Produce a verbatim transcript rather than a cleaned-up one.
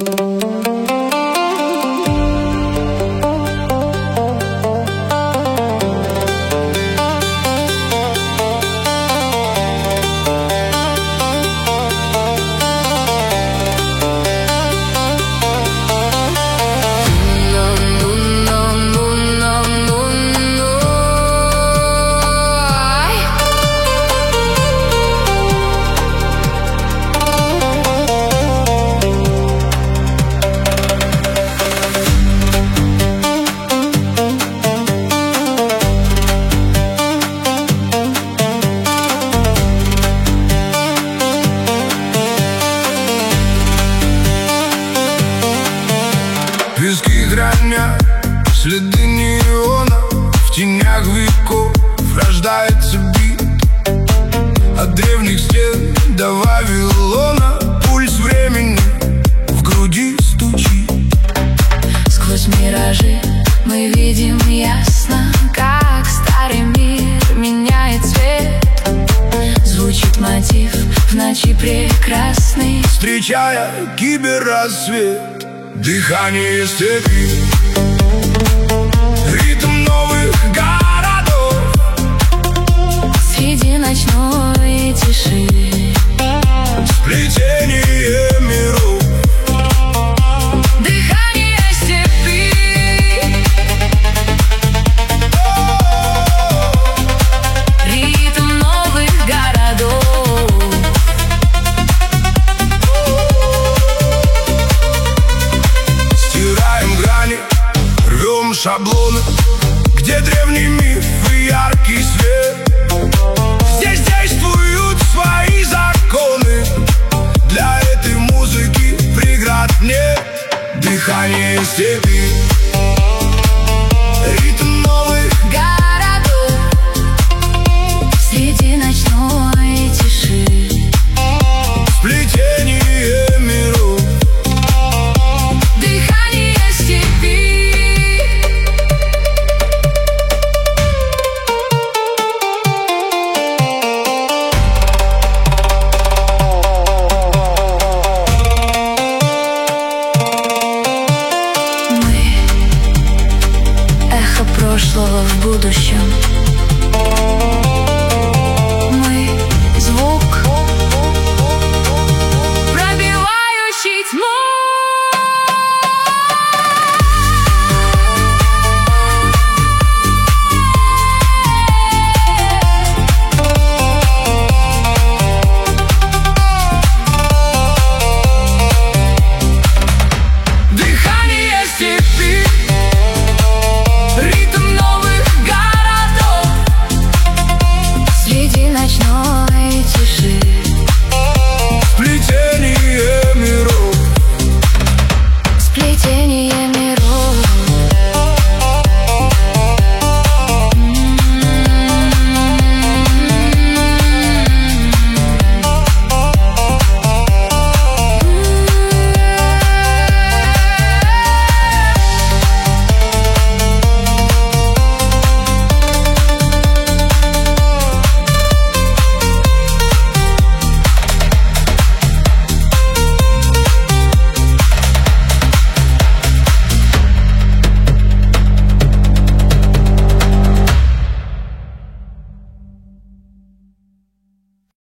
Пески хранят следы неона, в тенях веков рождается бит. От древних стен до Вавилона пульс времени в груди стучит. Сквозь миражи мы видим ясно, как старый мир меняет цвет. Звучит мотив в ночи прекрасный, встречая киберрассвет. Дыхание степи, ритм новых городов среди ночной тиши, сплетение миров. Дыхание степи, ритм новых городов. Рвем шаблоны, где древний миф и яркий свет. Здесь действуют свои законы, для этой музыки преград нет. Дыхание степи.